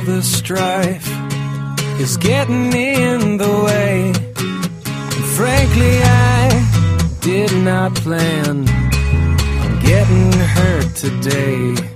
the strife is getting in the way. And frankly, I did not plan on getting hurt today.